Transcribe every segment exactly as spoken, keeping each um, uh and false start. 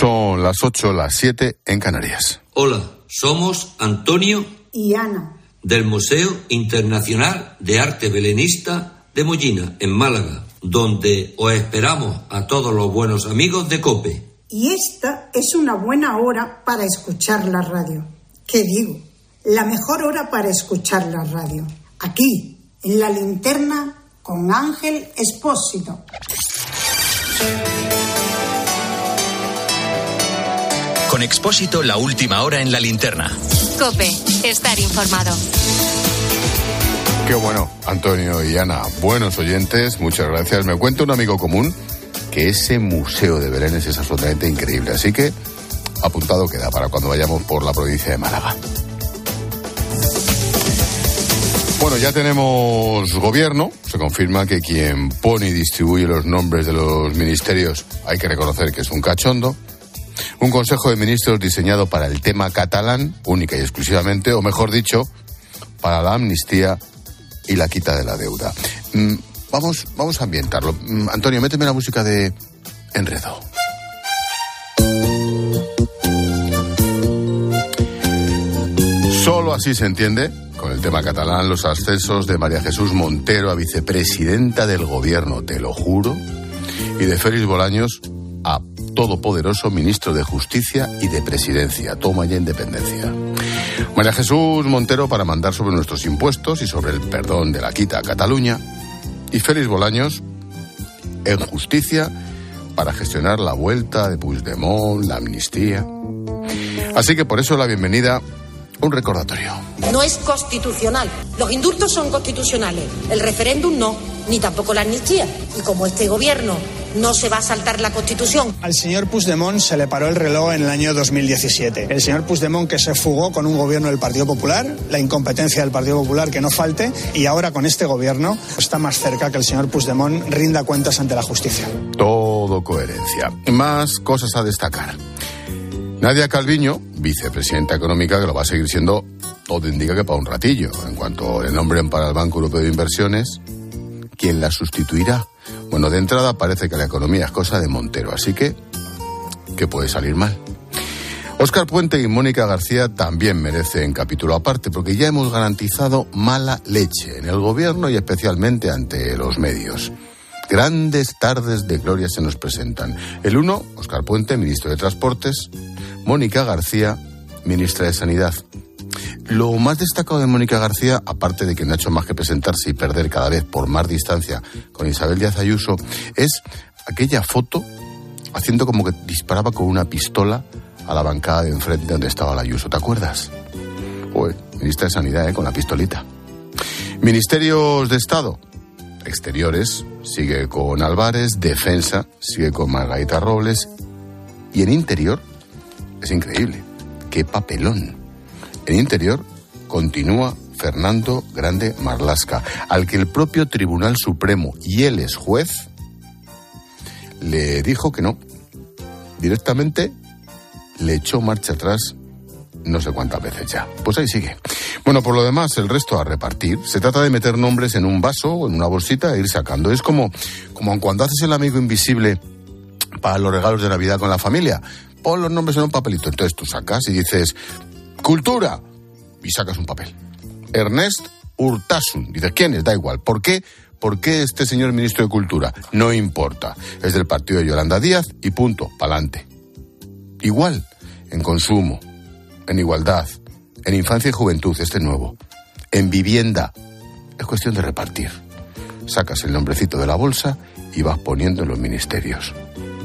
Son las ocho, las siete en Canarias. Hola, somos Antonio y Ana, del Museo Internacional de Arte Belenista de Mollina, en Málaga, donde os esperamos a todos los buenos amigos de COPE. Y esta es una buena hora para escuchar la radio. ¿Qué digo? La mejor hora para escuchar la radio. Aquí, en La Linterna, con Ángel Expósito. Con Expósito, la última hora en La Linterna. COPE, estar informado. Qué bueno, Antonio y Ana, buenos oyentes, muchas gracias. Me cuenta un amigo común que ese museo de Belénes es absolutamente increíble, así que apuntado queda para cuando vayamos por la provincia de Málaga. Bueno, ya tenemos gobierno, se confirma que quien pone y distribuye los nombres de los ministerios hay que reconocer que es un cachondo. Un consejo de ministros diseñado para el tema catalán, única y exclusivamente, o mejor dicho, para la amnistía y la quita de la deuda. Mm, vamos, vamos a ambientarlo. Mm, Antonio, méteme la música de Enredo. Solo así se entiende, con el tema catalán, los ascensos de María Jesús Montero a vicepresidenta del gobierno, te lo juro, y de Félix Bolaños a todopoderoso ministro de Justicia y de Presidencia. Toma ya independencia. María Jesús Montero para mandar sobre nuestros impuestos y sobre el perdón de la quita a Cataluña. Y Félix Bolaños en Justicia para gestionar la vuelta de Puigdemont, la amnistía. Así que por eso la bienvenida, un recordatorio. No es constitucional. Los indultos son constitucionales. El referéndum no, ni tampoco la amnistía. Y como este gobierno no se va a saltar la Constitución. Al señor Puigdemont se le paró el reloj en el año dos mil diecisiete. El señor Puigdemont que se fugó con un gobierno del Partido Popular, la incompetencia del Partido Popular que no falte, y ahora con este gobierno está más cerca que el señor Puigdemont rinda cuentas ante la justicia. Todo coherencia. Más cosas a destacar. Nadia Calviño, vicepresidenta económica, que lo va a seguir siendo, todo indica que para un ratillo. En cuanto le nombren para el Banco Europeo de Inversiones, ¿quién la sustituirá? Bueno, de entrada parece que la economía es cosa de Montero, así que, ¿qué puede salir mal? Óscar Puente y Mónica García también merecen capítulo aparte, porque ya hemos garantizado mala leche en el gobierno y especialmente ante los medios. Grandes tardes de gloria se nos presentan. El uno, Óscar Puente, ministro de Transportes, Mónica García, ministra de Sanidad. Lo más destacado de Mónica García, aparte de que no ha hecho más que presentarse y perder cada vez por más distancia con Isabel Díaz Ayuso, es aquella foto haciendo como que disparaba con una pistola a la bancada de enfrente donde estaba la Ayuso. ¿Te acuerdas? Uy, ministra de Sanidad, ¿eh? Con la pistolita. Ministerios de Estado. Exteriores, sigue con Álvarez. Defensa, sigue con Margarita Robles. Y en Interior, es increíble, qué papelón. En Interior continúa Fernando Grande Marlaska, al que el propio Tribunal Supremo, y él es juez, le dijo que no. Directamente le echó marcha atrás no sé cuántas veces ya. Pues ahí sigue. Bueno, por lo demás, el resto a repartir. Se trata de meter nombres en un vaso o en una bolsita e ir sacando. Es como, como cuando haces el amigo invisible para los regalos de Navidad con la familia. Pon los nombres en un papelito. Entonces tú sacas y dices... Cultura, y sacas un papel. Ernest Urtasun, dices, ¿quién es? Da igual. ¿Por qué? ¿Por qué este señor ministro de Cultura? No importa. Es del partido de Yolanda Díaz y punto, pa'lante. Igual, en consumo, en igualdad, en infancia y juventud, este nuevo. En vivienda, es cuestión de repartir. Sacas el nombrecito de la bolsa y vas poniendo en los ministerios.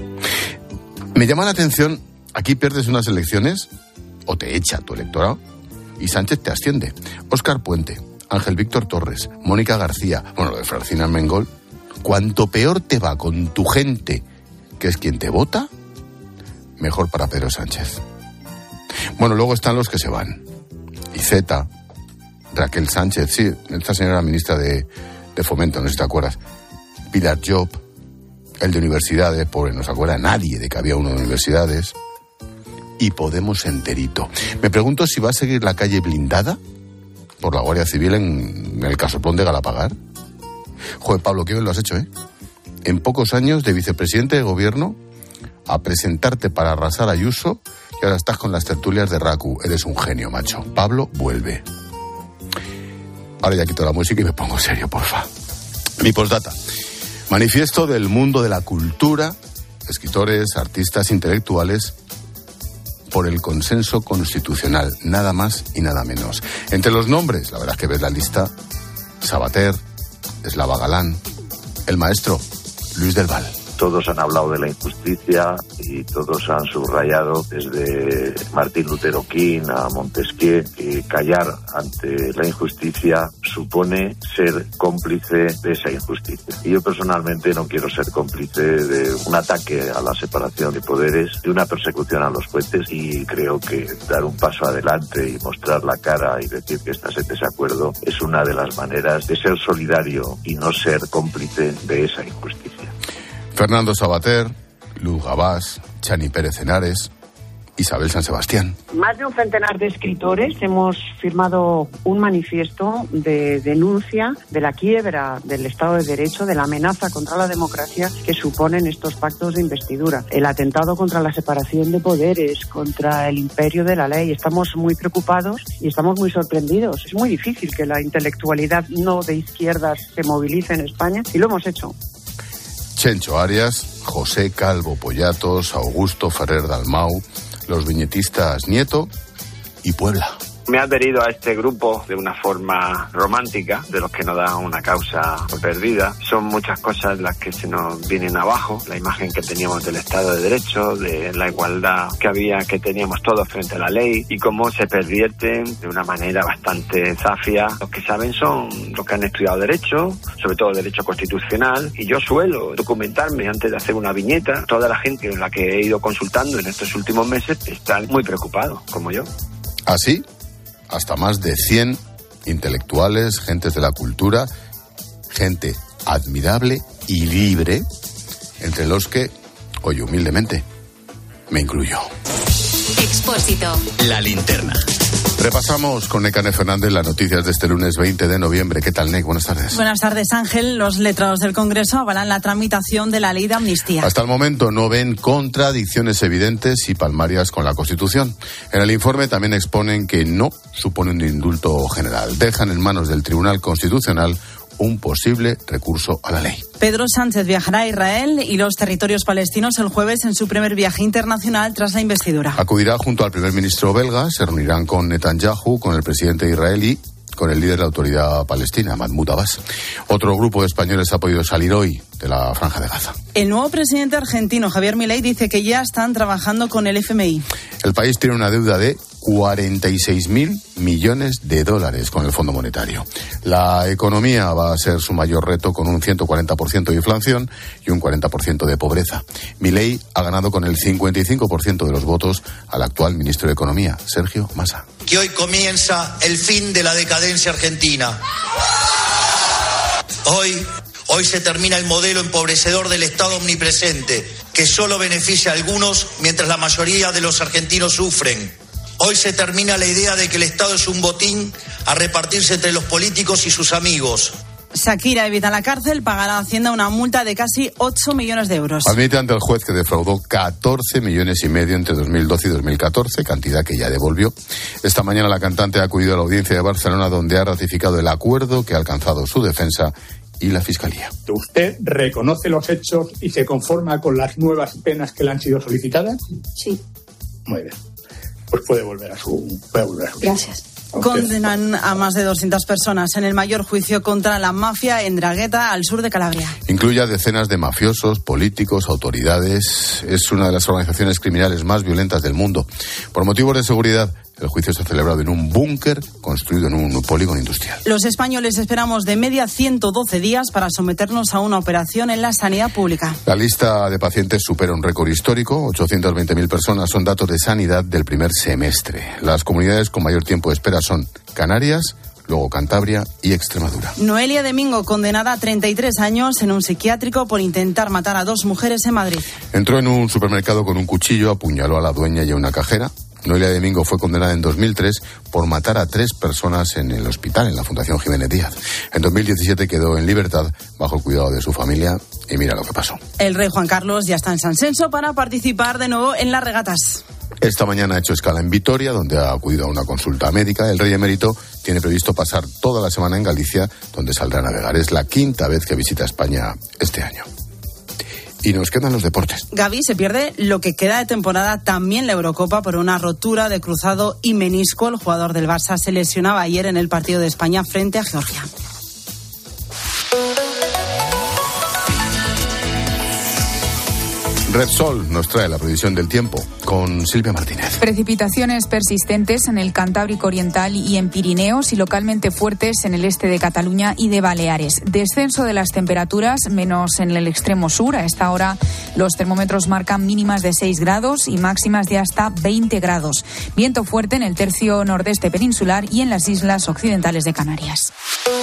Me llama la atención, aquí pierdes unas elecciones... o te echa tu electorado, y Sánchez te asciende. Óscar Puente, Ángel Víctor Torres, Mónica García, bueno, lo de Francina Mengol. Cuanto peor te va con tu gente, que es quien te vota, mejor para Pedro Sánchez. Bueno, luego están los que se van. Iceta, Raquel Sánchez, sí, esta señora ministra de, de Fomento, no sé si te acuerdas. Pilar Job, el de universidades, pobre, no se acuerda nadie de que había uno de universidades. Y Podemos enterito. Me pregunto si va a seguir la calle blindada por la Guardia Civil en, en el casoplón de Galapagar. Joder, Pablo, qué bien lo has hecho, ¿eh? En pocos años de vicepresidente de gobierno a presentarte para arrasar a Ayuso y ahora estás con las tertulias de Raku. Eres un genio, macho. Pablo, vuelve. Ahora ya quito la música y me pongo serio, porfa. Mi postdata. Manifiesto del mundo de la cultura, escritores, artistas, intelectuales, por el consenso constitucional, nada más y nada menos. Entre los nombres, la verdad es que ves la lista: Savater, Slava Galán, el maestro Luis del Val. Todos han hablado de la injusticia y todos han subrayado, desde Martín Lutero King a Montesquieu, que callar ante la injusticia supone ser cómplice de esa injusticia. Y yo personalmente no quiero ser cómplice de un ataque a la separación de poderes, de una persecución a los jueces, y creo que dar un paso adelante y mostrar la cara y decir que estás en desacuerdo es una de las maneras de ser solidario y no ser cómplice de esa injusticia. Fernando Savater, Luz Gabás, Chani Pérez Henares, Isabel San Sebastián. Más de un centenar de escritores hemos firmado un manifiesto de denuncia de la quiebra del Estado de Derecho, de la amenaza contra la democracia que suponen estos pactos de investidura, el atentado contra la separación de poderes, contra el imperio de la ley. Estamos muy preocupados y estamos muy sorprendidos. Es muy difícil que la intelectualidad no de izquierdas se movilice en España y lo hemos hecho. Chencho Arias, José Calvo Pollatos, Augusto Ferrer Dalmau, los viñetistas Nieto y Puebla. Me he adherido a este grupo de una forma romántica, de los que no dan una causa por perdida. Son muchas cosas las que se nos vienen abajo. La imagen que teníamos del Estado de Derecho, de la igualdad que había, que teníamos todos frente a la ley, y cómo se pervierten de una manera bastante zafia. Los que saben son los que han estudiado Derecho, sobre todo Derecho Constitucional, y yo suelo documentarme antes de hacer una viñeta. Toda la gente en la que he ido consultando en estos últimos meses están muy preocupados, como yo. ¿Así? Hasta más de cien intelectuales, gentes de la cultura, gente admirable y libre, entre los que, oye, humildemente, me incluyo. Expósito. La linterna. Repasamos con Nekane Fernández las noticias de este lunes veinte de noviembre. ¿Qué tal, Nek? Buenas tardes. Buenas tardes, Ángel. Los letrados del Congreso avalan la tramitación de la ley de amnistía. Hasta el momento no ven contradicciones evidentes y palmarias con la Constitución. En el informe también exponen que no supone un indulto general. Dejan en manos del Tribunal Constitucional un posible recurso a la ley. Pedro Sánchez viajará a Israel y los territorios palestinos el jueves en su primer viaje internacional tras la investidura. Acudirá junto al primer ministro belga, se reunirán con Netanyahu, con el presidente israelí, con el líder de la autoridad palestina, Mahmoud Abbas. Otro grupo de españoles ha podido salir hoy de la Franja de Gaza. El nuevo presidente argentino, Javier Milei, dice que ya están trabajando con el F M I. El país tiene una deuda de cuarenta y seis mil millones de dólares con el Fondo Monetario. La economía va a ser su mayor reto, con un ciento cuarenta por ciento de inflación y un cuarenta por ciento de pobreza. Milei ha ganado con el cincuenta y cinco por ciento de los votos al actual ministro de Economía, Sergio Massa. Que hoy comienza el fin de la decadencia argentina. Hoy, hoy se termina el modelo empobrecedor del Estado omnipresente, que solo beneficia a algunos mientras la mayoría de los argentinos sufren. Hoy se termina la idea de que el Estado es un botín a repartirse entre los políticos y sus amigos. Shakira evita la cárcel, pagará a Hacienda una multa de casi ocho millones de euros. Admite ante el juez que defraudó catorce millones y medio entre dos mil doce y dos mil catorce, cantidad que ya devolvió. Esta mañana la cantante ha acudido a la audiencia de Barcelona, donde ha ratificado el acuerdo que ha alcanzado su defensa y la Fiscalía. ¿Usted reconoce los hechos y se conforma con las nuevas penas que le han sido solicitadas? Sí. Muy bien. Pues puede volver a su... Puede volver a su... Gracias. Condenan a más de doscientas personas en el mayor juicio contra la mafia en Dragueta, al sur de Calabria. Incluye a decenas de mafiosos, políticos, autoridades. Es una de las organizaciones criminales más violentas del mundo. Por motivos de seguridad, el juicio se ha celebrado en un búnker construido en un polígono industrial. Los españoles esperamos de media ciento doce días para someternos a una operación en la sanidad pública. La lista de pacientes supera un récord histórico. ochocientas veinte mil personas son datos de sanidad del primer semestre. Las comunidades con mayor tiempo de espera son Canarias, luego Cantabria y Extremadura. Noelia Domingo, condenada a treinta y tres años en un psiquiátrico por intentar matar a dos mujeres en Madrid. Entró en un supermercado con un cuchillo, apuñaló a la dueña y a una cajera. Noelia Domingo fue condenada en dos mil tres por matar a tres personas en el hospital, en la Fundación Jiménez Díaz. En dos mil diecisiete quedó en libertad bajo el cuidado de su familia y mira lo que pasó. El rey Juan Carlos ya está en San Senso para participar de nuevo en las regatas. Esta mañana ha hecho escala en Vitoria, donde ha acudido a una consulta médica. El rey emérito tiene previsto pasar toda la semana en Galicia, donde saldrá a navegar. Es la quinta vez que visita España este año. Y nos quedan los deportes. Gavi se pierde lo que queda de temporada, también la Eurocopa, por una rotura de cruzado y menisco. El jugador del Barça se lesionaba ayer en el partido de España frente a Georgia. Repsol nos trae la previsión del tiempo con Silvia Martínez. Precipitaciones persistentes en el Cantábrico Oriental y en Pirineos y localmente fuertes en el este de Cataluña y de Baleares. Descenso de las temperaturas, menos en el extremo sur. A esta hora los termómetros marcan mínimas de seis grados y máximas de hasta veinte grados. Viento fuerte en el tercio nordeste peninsular y en las islas occidentales de Canarias.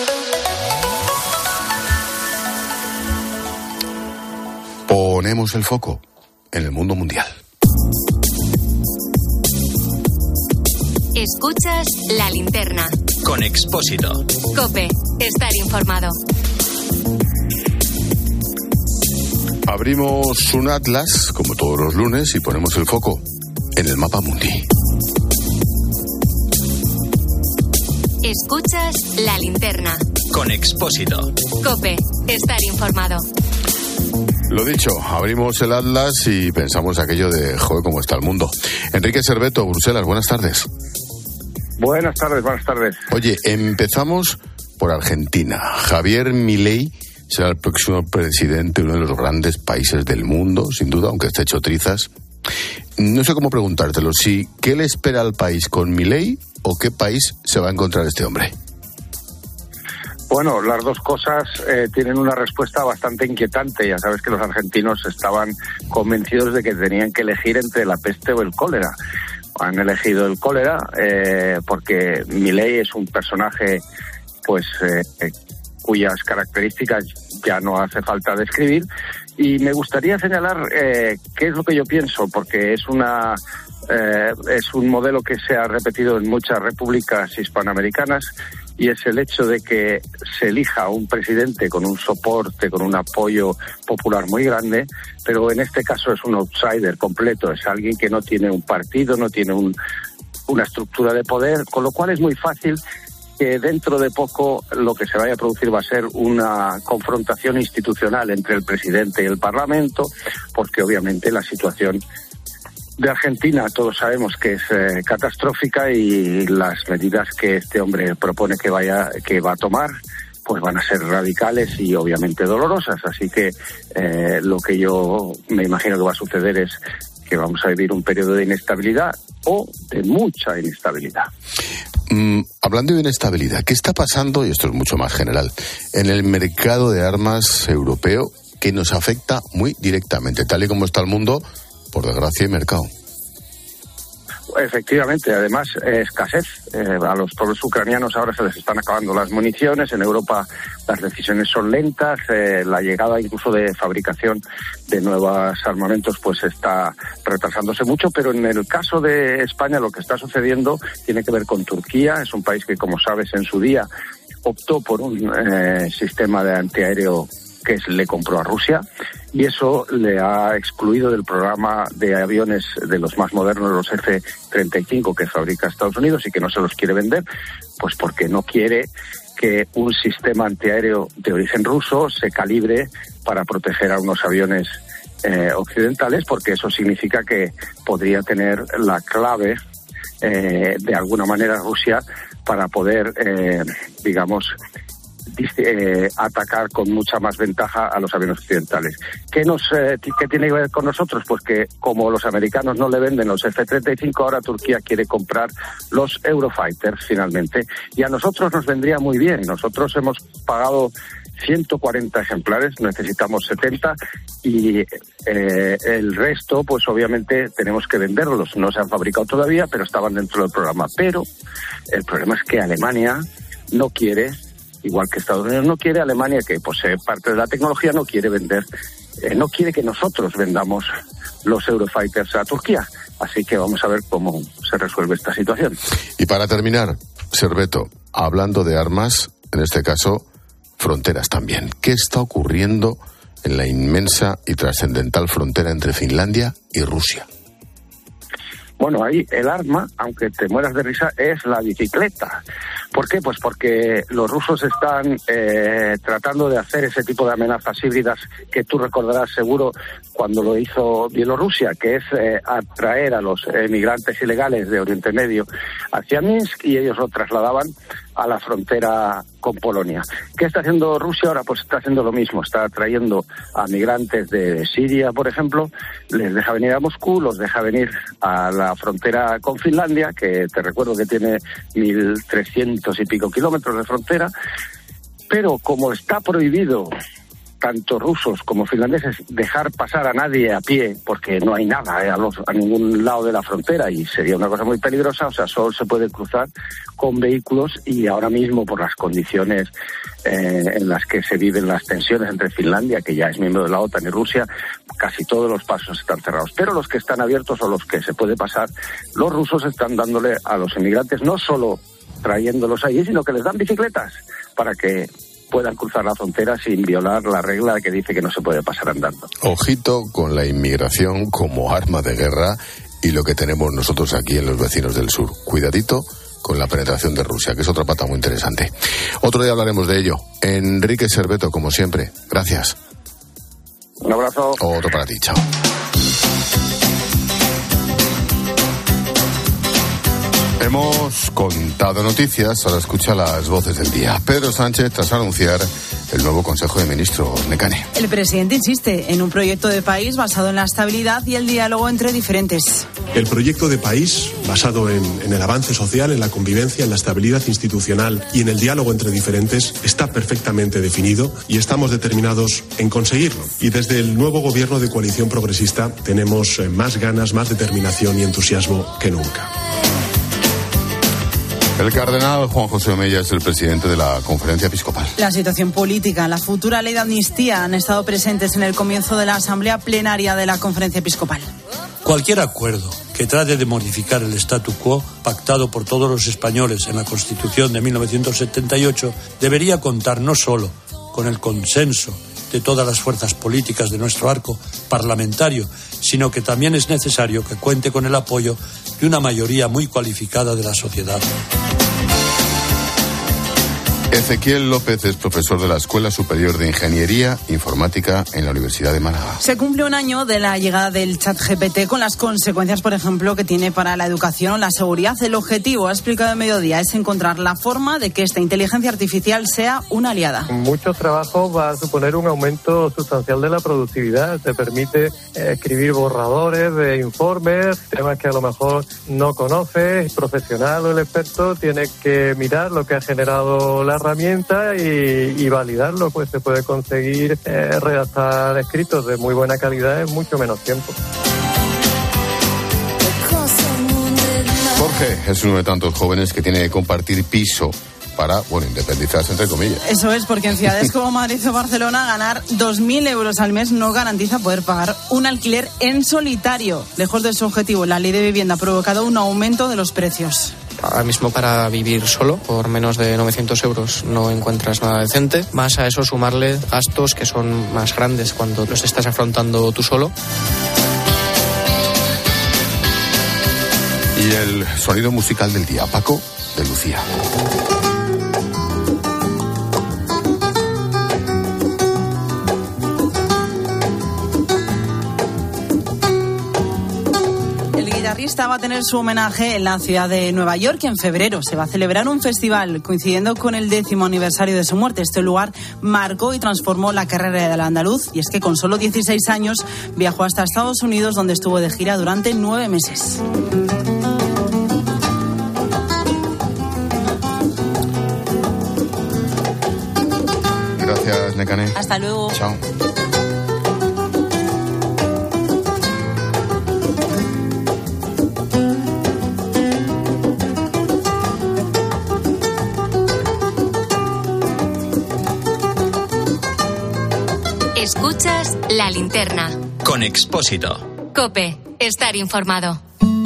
Ponemos el foco en el mundo mundial. Escuchas La Linterna. Con Expósito. COPE. Estar informado. Abrimos un atlas, como todos los lunes, y ponemos el foco en el mapa mundi. Escuchas La Linterna. Con Expósito. COPE. Estar informado. Lo dicho, abrimos el atlas y pensamos aquello de, joder, cómo está el mundo. Enrique Serveto, Bruselas, buenas tardes. Buenas tardes, buenas tardes. Oye, empezamos por Argentina. Javier Milei será el próximo presidente de uno de los grandes países del mundo, sin duda, aunque esté hecho trizas. No sé cómo preguntártelo, si ¿qué le espera al país con Milei o qué país se va a encontrar este hombre? Bueno, las dos cosas eh, tienen una respuesta bastante inquietante. Ya sabes que los argentinos estaban convencidos de que tenían que elegir entre la peste o el cólera. Han elegido el cólera eh, porque Milei es un personaje pues eh, cuyas características ya no hace falta describir. Y me gustaría señalar eh, qué es lo que yo pienso, porque es una eh, es un modelo que se ha repetido en muchas repúblicas hispanoamericanas. Y es el hecho de que se elija un presidente con un soporte, con un apoyo popular muy grande, pero en este caso es un outsider completo, es alguien que no tiene un partido, no tiene un, una estructura de poder, con lo cual es muy fácil que dentro de poco lo que se vaya a producir va a ser una confrontación institucional entre el presidente y el Parlamento, porque obviamente la situación de Argentina todos sabemos que es eh, catastrófica y las medidas que este hombre propone que vaya que va a tomar pues van a ser radicales y obviamente dolorosas, así que eh, lo que yo me imagino que va a suceder es que vamos a vivir un periodo de inestabilidad o de mucha inestabilidad. Mm, hablando de inestabilidad, ¿qué está pasando, y esto es mucho más general, en el mercado de armas europeo que nos afecta muy directamente, tal y como está el mundo? Por desgracia, y mercado. Efectivamente, además, eh, escasez. Eh, a los pueblos ucranianos ahora se les están acabando las municiones. En Europa las decisiones son lentas. Eh, la llegada incluso de fabricación de nuevos armamentos pues está retrasándose mucho. Pero en el caso de España lo que está sucediendo tiene que ver con Turquía. Es un país que, como sabes, en su día optó por un eh, sistema de antiaéreo que le compró a Rusia, y eso le ha excluido del programa de aviones de los más modernos, los F treinta y cinco que fabrica Estados Unidos y que no se los quiere vender, pues porque no quiere que un sistema antiaéreo de origen ruso se calibre para proteger a unos aviones eh, occidentales, porque eso significa que podría tener la clave eh, de alguna manera Rusia para poder, eh, digamos, Eh, atacar con mucha más ventaja a los aviones occidentales. ¿Qué, nos, eh, ¿Qué tiene que ver con nosotros? Pues que como los americanos no le venden los F treinta y cinco, ahora Turquía quiere comprar los Eurofighters finalmente, y a nosotros nos vendría muy bien. Nosotros hemos pagado ciento cuarenta ejemplares, necesitamos setenta, y eh, el resto pues obviamente tenemos que venderlos. No se han fabricado todavía, pero estaban dentro del programa. Pero el problema es que Alemania no quiere, igual que Estados Unidos no quiere, Alemania, que posee parte de la tecnología, no quiere vender, eh, no quiere que nosotros vendamos los Eurofighters a Turquía. Así que vamos a ver cómo se resuelve esta situación. Y para terminar, Serveto, hablando de armas, en este caso, fronteras también. ¿Qué está ocurriendo en la inmensa y trascendental frontera entre Finlandia y Rusia? Bueno, ahí el arma, aunque te mueras de risa, es la bicicleta. ¿Por qué? Pues porque los rusos están eh, tratando de hacer ese tipo de amenazas híbridas que tú recordarás seguro cuando lo hizo Bielorrusia, que es eh, atraer a los emigrantes ilegales de Oriente Medio hacia Minsk y ellos lo trasladaban a la frontera con Polonia. ¿Qué está haciendo Rusia ahora? Pues está haciendo lo mismo, está trayendo a migrantes de Siria, por ejemplo, les deja venir a Moscú, los deja venir a la frontera con Finlandia, que te recuerdo que tiene mil trescientos y pico kilómetros de frontera, pero como está prohibido tanto rusos como finlandeses dejar pasar a nadie a pie, porque no hay nada eh, a, los, a ningún lado de la frontera y sería una cosa muy peligrosa, o sea, solo se puede cruzar con vehículos y ahora mismo por las condiciones eh, en las que se viven las tensiones entre Finlandia, que ya es miembro de la OTAN, y Rusia, casi todos los pasos están cerrados. Pero los que están abiertos o los que se puede pasar, los rusos están dándole a los inmigrantes, no solo trayéndolos allí, sino que les dan bicicletas para que puedan cruzar la frontera sin violar la regla que dice que no se puede pasar andando. Ojito con la inmigración como arma de guerra y lo que tenemos nosotros aquí en los vecinos del sur. Cuidadito con la penetración de Rusia, que es otra pata muy interesante. Otro día hablaremos de ello. Enrique Serveto, como siempre, gracias. Un abrazo. Otro para ti, chao. Hemos contado noticias, ahora escucha las voces del día. Pedro Sánchez tras anunciar el nuevo Consejo de Ministros. Necane. El presidente insiste en un proyecto de país basado en la estabilidad y el diálogo entre diferentes. El proyecto de país basado en, en el avance social, en la convivencia, en la estabilidad institucional y en el diálogo entre diferentes está perfectamente definido y estamos determinados en conseguirlo. Y desde el nuevo gobierno de coalición progresista tenemos más ganas, más determinación y entusiasmo que nunca. El cardenal Juan José Omeya es el presidente de la Conferencia Episcopal. La situación política, la futura ley de amnistía han estado presentes en el comienzo de la asamblea plenaria de la Conferencia Episcopal. Cualquier acuerdo que trate de modificar el statu quo pactado por todos los españoles en la Constitución de mil novecientos setenta y ocho debería contar no solo con el consenso de todas las fuerzas políticas de nuestro arco parlamentario, sino que también es necesario que cuente con el apoyo de una mayoría muy cualificada de la sociedad. Ezequiel López es profesor de la Escuela Superior de Ingeniería Informática en la Universidad de Málaga. Se cumple un año de la llegada del ChatGPT con las consecuencias, por ejemplo, que tiene para la educación o la seguridad. El objetivo, ha explicado en Mediodía, es encontrar la forma de que esta inteligencia artificial sea una aliada. En muchos trabajos va a suponer un aumento sustancial de la productividad. Te permite escribir borradores de informes, temas que a lo mejor no conoces. El profesional o el experto tiene que mirar lo que ha generado la herramienta y, y validarlo, pues se puede conseguir eh, redactar escritos de muy buena calidad en mucho menos tiempo. Jorge es uno de tantos jóvenes que tiene que compartir piso para, bueno, independizarse, entre comillas. Eso es, porque en ciudades como Madrid o Barcelona ganar dos mil euros al mes no garantiza poder pagar un alquiler en solitario. Lejos de su objetivo, la ley de vivienda ha provocado un aumento de los precios. Ahora mismo para vivir solo, por menos de novecientos euros, no encuentras nada decente. Más a eso sumarle gastos que son más grandes cuando los estás afrontando tú solo. Y el sonido musical del día, Paco de Lucía. Va a tener su homenaje en la ciudad de Nueva York y en febrero se va a celebrar un festival coincidiendo con el décimo aniversario de su muerte. Este lugar marcó y transformó la carrera del andaluz, y es que con solo dieciséis años viajó hasta Estados Unidos, donde estuvo de gira durante nueve meses. Gracias, Necane. Hasta luego. Chao. Escuchas La Linterna. Con Expósito. COPE. Estar informado.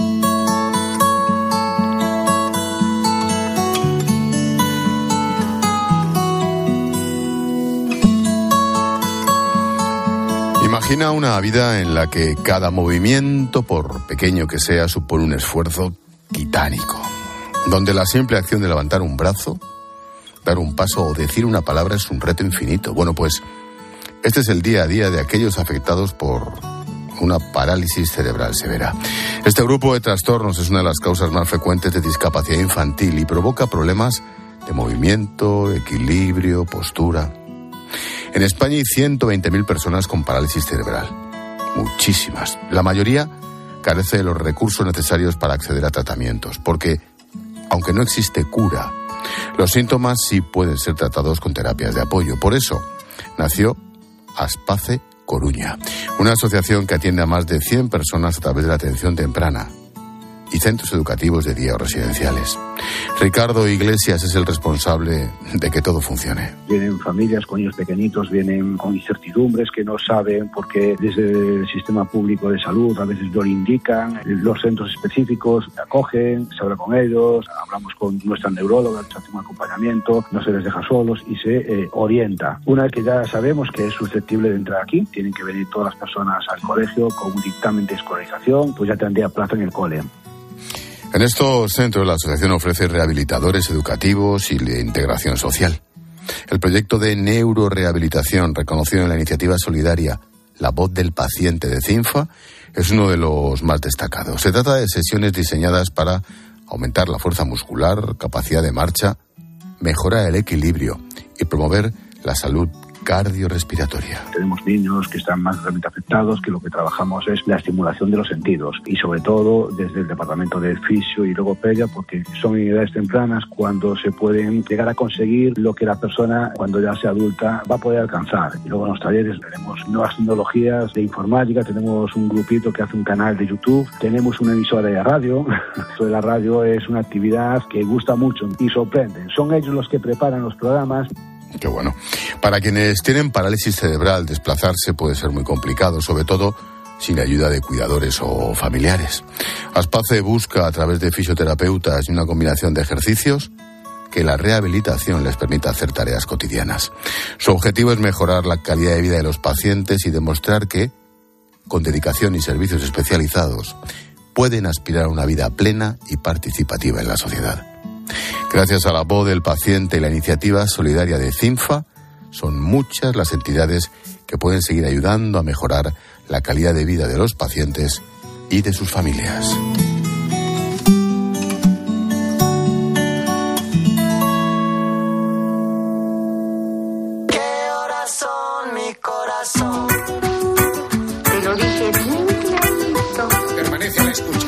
Imagina una vida en la que cada movimiento, por pequeño que sea, supone un esfuerzo titánico, donde la simple acción de levantar un brazo, dar un paso o decir una palabra es un reto infinito. Bueno, pues este es el día a día de aquellos afectados por una parálisis cerebral severa. Este grupo de trastornos es una de las causas más frecuentes de discapacidad infantil y provoca problemas de movimiento, equilibrio, postura. En España hay ciento veinte mil personas con parálisis cerebral. Muchísimas. La mayoría carece de los recursos necesarios para acceder a tratamientos, porque, aunque no existe cura, los síntomas sí pueden ser tratados con terapias de apoyo. Por eso nació Aspace Coruña, una asociación que atiende a más de cien personas a través de la atención temprana y centros educativos de día o residenciales. Ricardo Iglesias es el responsable de que todo funcione. Vienen familias con niños pequeñitos, vienen con incertidumbres que no saben porque desde el sistema público de salud a veces no lo indican. Los centros específicos acogen, se habla con ellos, hablamos con nuestra neuróloga, se hace un acompañamiento, no se les deja solos y se eh, orienta. Una vez que ya sabemos que es susceptible de entrar aquí, tienen que venir todas las personas al colegio con un dictamen de escolarización, pues ya tendría plaza en el cole. En estos centros la asociación ofrece rehabilitadores educativos y de integración social. El proyecto de neurorehabilitación reconocido en la iniciativa solidaria La Voz del Paciente de CINFA es uno de los más destacados. Se trata de sesiones diseñadas para aumentar la fuerza muscular, capacidad de marcha, mejorar el equilibrio y promover la salud cardiorrespiratoria. Tenemos niños que están más realmente afectados, que lo que trabajamos es la estimulación de los sentidos y sobre todo desde el departamento de fisio y logopedia, porque son en edades tempranas cuando se pueden llegar a conseguir lo que la persona cuando ya sea adulta va a poder alcanzar. Y luego en los talleres tenemos nuevas tecnologías de informática, tenemos un grupito que hace un canal de YouTube, tenemos una emisora de radio. Esto de la radio es una actividad que gusta mucho y sorprende. Son ellos los que preparan los programas. Qué bueno. Para quienes tienen parálisis cerebral, desplazarse puede ser muy complicado, sobre todo sin ayuda de cuidadores o familiares. Aspace busca, a través de fisioterapeutas y una combinación de ejercicios, que la rehabilitación les permita hacer tareas cotidianas. Su objetivo es mejorar la calidad de vida de los pacientes y demostrar que, con dedicación y servicios especializados, pueden aspirar a una vida plena y participativa en la sociedad. Gracias a La Voz del Paciente y la iniciativa solidaria de CINFA, son muchas las entidades que pueden seguir ayudando a mejorar la calidad de vida de los pacientes y de sus familias. ¿Qué horas son, mi corazón? Te lo dije bien clarito. Permanece a la escucha.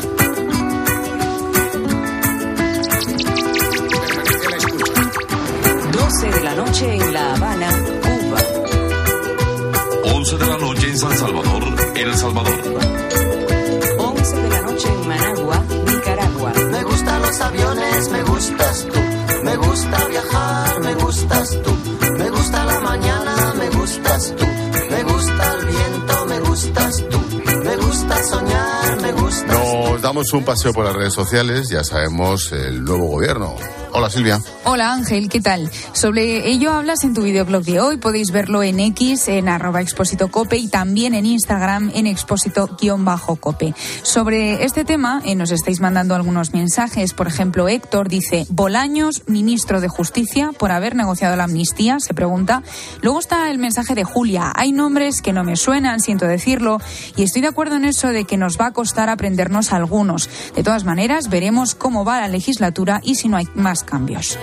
doce de la noche en La Habana, Cuba. once de la noche en San Salvador, El Salvador. once de la noche en Managua, Nicaragua. Me gustan los aviones, me gustas tú. Me gusta viajar, me gustas tú. Me gusta la mañana, me gustas tú. Me gusta el viento, me gustas tú. Me gusta soñar, me gustas tú. Nos damos un paseo por las redes sociales, ya sabemos el nuevo gobierno. Hola, Silvia. Hola, Ángel, ¿qué tal? Sobre ello hablas en tu videoblog de hoy. Podéis verlo en X, en arroba expósito cope y también en Instagram, en expósito-cope. Sobre este tema eh, nos estáis mandando algunos mensajes. Por ejemplo, Héctor dice: Bolaños, ministro de Justicia, por haber negociado la amnistía, se pregunta. Luego está el mensaje de Julia: hay nombres que no me suenan, siento decirlo, y estoy de acuerdo en eso de que nos va a costar aprendernos algunos. De todas maneras, veremos cómo va la legislatura y si no hay más cambios.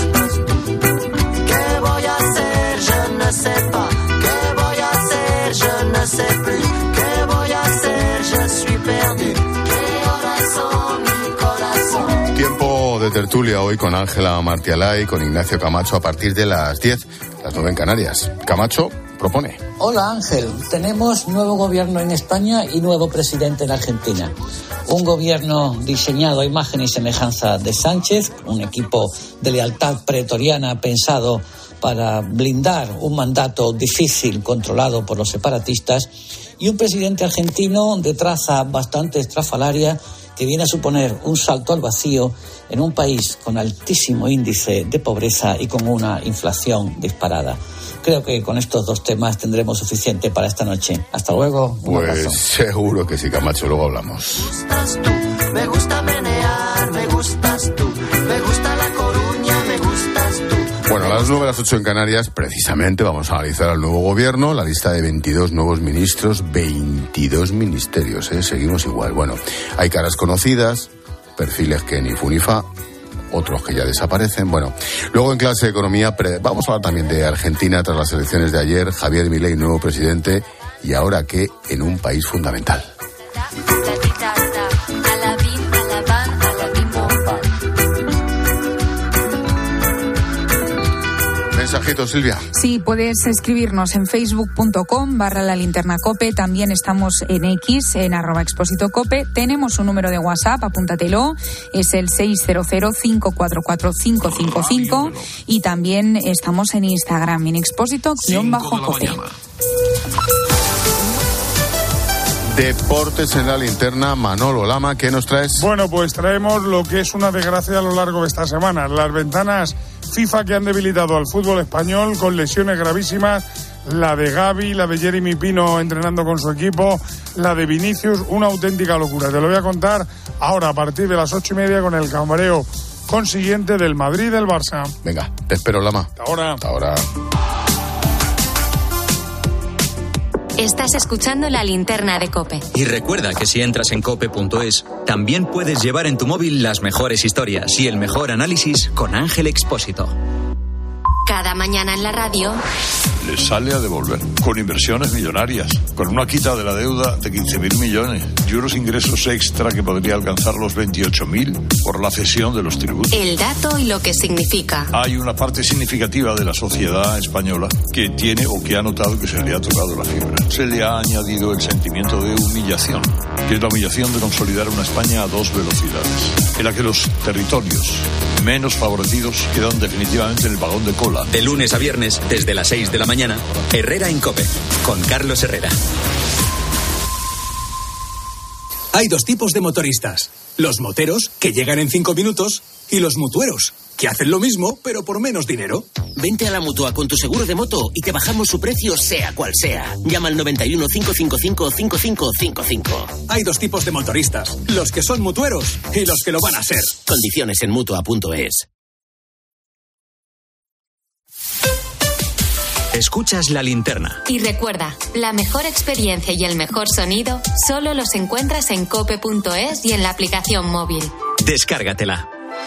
¿Qué voy a hacer? Yo no sé pas. ¿Qué voy a hacer? Yo no sé plus. ¿Qué voy a hacer? Je suis perdu. ¿Qué horas son, mi corazón? Tiempo de tertulia hoy con Ángela Martialay, con Ignacio Camacho a partir de las diez, las nueve en Canarias. Camacho propone. Hola, Ángel. Tenemos nuevo gobierno en España y nuevo presidente en Argentina. Un gobierno diseñado a imagen y semejanza de Sánchez, un equipo de lealtad pretoriana pensado para blindar un mandato difícil controlado por los separatistas, y un presidente argentino de traza bastante estrafalaria que viene a suponer un salto al vacío en un país con altísimo índice de pobreza y con una inflación disparada. Creo que con estos dos temas tendremos suficiente para esta noche. Hasta luego. Un pues abrazo. Seguro que sí, Camacho, luego hablamos. Me gustas tú, me gusta menear, me gustas tú, me gusta La Coruña, me gustas tú. Bueno, a las nueve, a las ocho en Canarias, precisamente vamos a analizar al nuevo gobierno, la lista de veintidós nuevos ministros, veintidós ministerios, ¿eh? Seguimos igual. Bueno, hay caras conocidas, perfiles que ni fu ni fa, otros que ya desaparecen. Bueno, luego en clase de economía pre- vamos a hablar también de Argentina tras las elecciones de ayer, Javier Milei, nuevo presidente, y ahora que en un país fundamental. Mensajito, Silvia. Sí, puedes escribirnos en facebook.com barra la linterna cope. También estamos en X, en arroba expósito cope. Tenemos un número de WhatsApp, apúntatelo. Es el seis cero cero, cinco cuatro cuatro, cinco cinco cinco. Y también estamos en Instagram, en expósito-cope. Deportes en la linterna, Manolo Lama, ¿qué nos traes? Bueno, pues traemos lo que es una desgracia a lo largo de esta semana. Las ventanas FIFA que han debilitado al fútbol español con lesiones gravísimas. La de Gavi, la de Jeremy Pino entrenando con su equipo, la de Vinicius, una auténtica locura. Te lo voy a contar ahora a partir de las ocho y media con el camareo consiguiente del Madrid y del Barça. Venga, te espero, Lama. Hasta ahora. Hasta ahora. Estás escuchando La Linterna de COPE. Y recuerda que si entras en cope punto es, también puedes llevar en tu móvil las mejores historias y el mejor análisis con Ángel Expósito. Cada mañana en la radio. Les sale a devolver, con inversiones millonarias, con una quita de la deuda de quince mil millones y unos ingresos extra que podría alcanzar los veintiocho mil por la cesión de los tributos. El dato y lo que significa. Hay una parte significativa de la sociedad española que tiene o que ha notado que se le ha tocado la fibra. Se le ha añadido el sentimiento de humillación, que es la humillación de consolidar una España a dos velocidades, en la que los territorios menos favorecidos quedan definitivamente en el vagón de cola. De lunes a viernes, desde las seis de la mañana, Herrera en COPE, con Carlos Herrera. Hay dos tipos de motoristas. Los moteros, que llegan en cinco minutos, y los mutueros, que hacen lo mismo, pero por menos dinero. Vente a la Mutua con tu seguro de moto y te bajamos su precio sea cual sea. Llama al noventa y uno, cinco cinco cinco, cinco cinco cinco cinco. Hay dos tipos de motoristas, los que son mutueros y los que lo van a ser. Condiciones en mutua punto es. Escuchas La Linterna. Y recuerda, la mejor experiencia y el mejor sonido solo los encuentras en cope punto es y en la aplicación móvil. Descárgatela.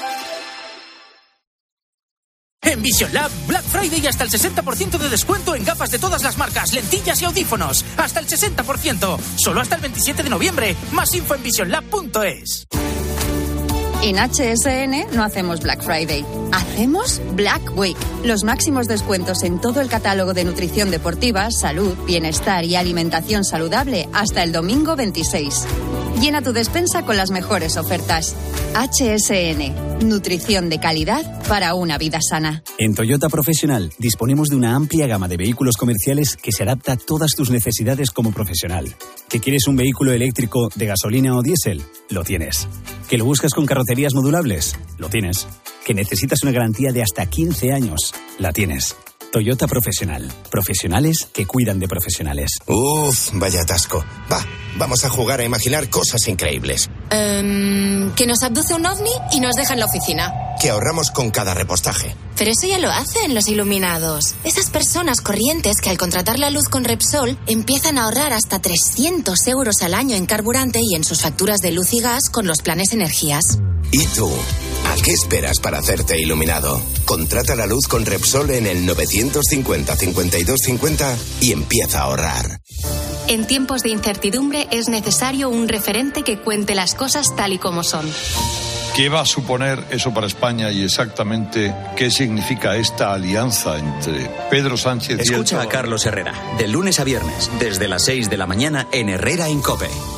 En Vision Lab, Black Friday y hasta el sesenta por ciento de descuento en gafas de todas las marcas, lentillas y audífonos. Hasta el sesenta por ciento. Solo hasta el veintisiete de noviembre. Más info en vision lab punto es. En H S N no hacemos Black Friday, hacemos Black Week. Los máximos descuentos en todo el catálogo de nutrición deportiva, salud, bienestar y alimentación saludable hasta el domingo veintiséis. Llena tu despensa con las mejores ofertas. H S N, nutrición de calidad para una vida sana. En Toyota Profesional disponemos de una amplia gama de vehículos comerciales que se adapta a todas tus necesidades como profesional. ¿Que quieres un vehículo eléctrico de gasolina o diésel? Lo tienes. ¿Que lo buscas con carrocerías modulables? Lo tienes. ¿Que necesitas una garantía de hasta quince años? La tienes. Toyota Profesional. Profesionales que cuidan de profesionales. Uf, vaya atasco. Va, vamos a jugar a imaginar cosas increíbles. Um, que nos abduce un ovni y nos deja en la oficina. Que ahorramos con cada repostaje. Pero eso ya lo hacen los iluminados. Esas personas corrientes que al contratar la luz con Repsol empiezan a ahorrar hasta trescientos euros al año en carburante y en sus facturas de luz y gas con los planes energías. ¿Y tú? ¿A qué esperas para hacerte iluminado? Contrata la luz con Repsol en el novecientos cincuenta, cincuenta y dos cincuenta y empieza a ahorrar. En tiempos de incertidumbre es necesario un referente que cuente las cosas tal y como son. ¿Qué va a suponer eso para España y exactamente qué significa esta alianza entre Pedro Sánchez y el Escucha a Carlos Herrera, de lunes a viernes, desde las seis de la mañana en Herrera en COPE.